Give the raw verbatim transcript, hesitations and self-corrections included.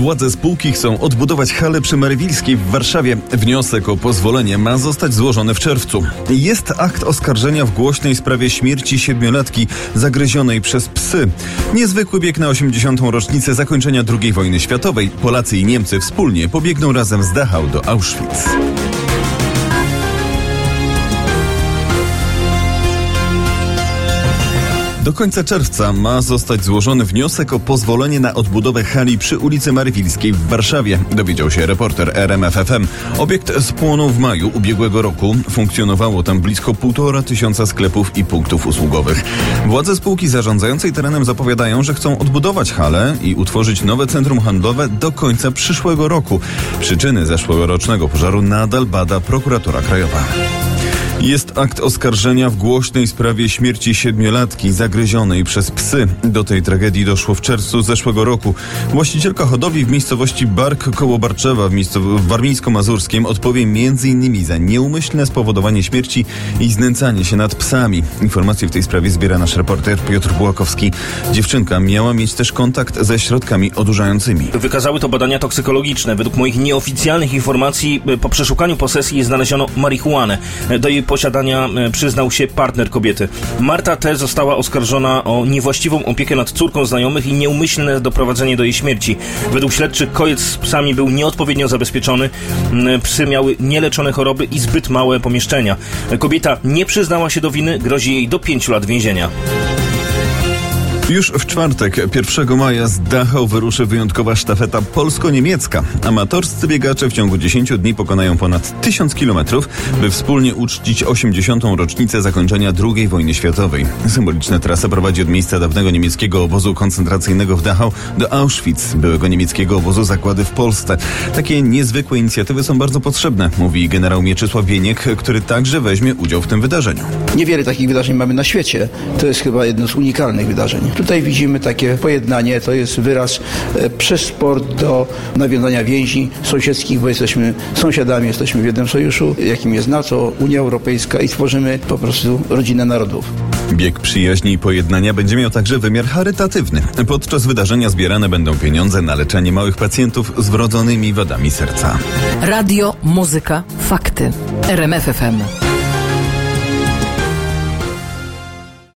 Władze spółki chcą odbudować halę przy Marywilskiej w Warszawie. Wniosek o pozwolenie ma zostać złożony w czerwcu. Jest akt oskarżenia w głośnej sprawie śmierci siedmiolatki zagryzionej przez psy. Niezwykły bieg na osiemdziesiątą rocznicę zakończenia drugiej wojny światowej. Polacy i Niemcy wspólnie pobiegną razem z Dachau do Auschwitz. Do końca czerwca ma zostać złożony wniosek o pozwolenie na odbudowę hali przy ulicy Marywilskiej w Warszawie, dowiedział się reporter R M F F M. Obiekt spłonął w maju ubiegłego roku. Funkcjonowało tam blisko półtora tysiąca sklepów i punktów usługowych. Władze spółki zarządzającej terenem zapowiadają, że chcą odbudować halę i utworzyć nowe centrum handlowe do końca przyszłego roku. Przyczyny zeszłorocznego pożaru nadal bada prokuratura krajowa. Jest akt oskarżenia w głośnej sprawie śmierci siedmiolatki zagryzionej przez psy. Do tej tragedii doszło w czerwcu zeszłego roku. Właścicielka hodowli w miejscowości Bark koło Barczewa w, miejscow- w Warmińsko-Mazurskim odpowie między innymi za nieumyślne spowodowanie śmierci i znęcanie się nad psami. Informacje w tej sprawie zbiera nasz reporter Piotr Bułakowski. Dziewczynka miała mieć też kontakt ze środkami odurzającymi. Wykazały to badania toksykologiczne. Według moich nieoficjalnych informacji po przeszukaniu posesji znaleziono marihuanę. Do jej posiadania przyznał się partner kobiety. Marta T. została oskarżona o niewłaściwą opiekę nad córką znajomych i nieumyślne doprowadzenie do jej śmierci. Według śledczych kojec z psami był nieodpowiednio zabezpieczony. Psy miały nieleczone choroby i zbyt małe pomieszczenia. Kobieta nie przyznała się do winy, grozi jej do pięciu lat więzienia. Już w czwartek, pierwszego maja, z Dachau wyruszy wyjątkowa sztafeta polsko-niemiecka. Amatorscy biegacze w ciągu dziesięciu dni pokonają ponad tysiąc kilometrów, by wspólnie uczcić osiemdziesiątą rocznicę zakończenia drugiej wojny światowej. Symboliczna trasa prowadzi od miejsca dawnego niemieckiego obozu koncentracyjnego w Dachau do Auschwitz, byłego niemieckiego obozu zagłady w Polsce. Takie niezwykłe inicjatywy są bardzo potrzebne, mówi generał Mieczysław Wieniek, który także weźmie udział w tym wydarzeniu. Niewiele takich wydarzeń mamy na świecie. To jest chyba jedno z unikalnych wydarzeń. Tutaj widzimy takie pojednanie, to jest wyraz e, przez sport do nawiązania więzi sąsiedzkich, bo jesteśmy sąsiadami, jesteśmy w jednym sojuszu, jakim jest NATO, Unia Europejska i tworzymy po prostu rodzinę narodów. Bieg przyjaźni i pojednania będzie miał także wymiar charytatywny. Podczas wydarzenia zbierane będą pieniądze na leczenie małych pacjentów z wrodzonymi wadami serca. Radio, muzyka, fakty. R M F F M.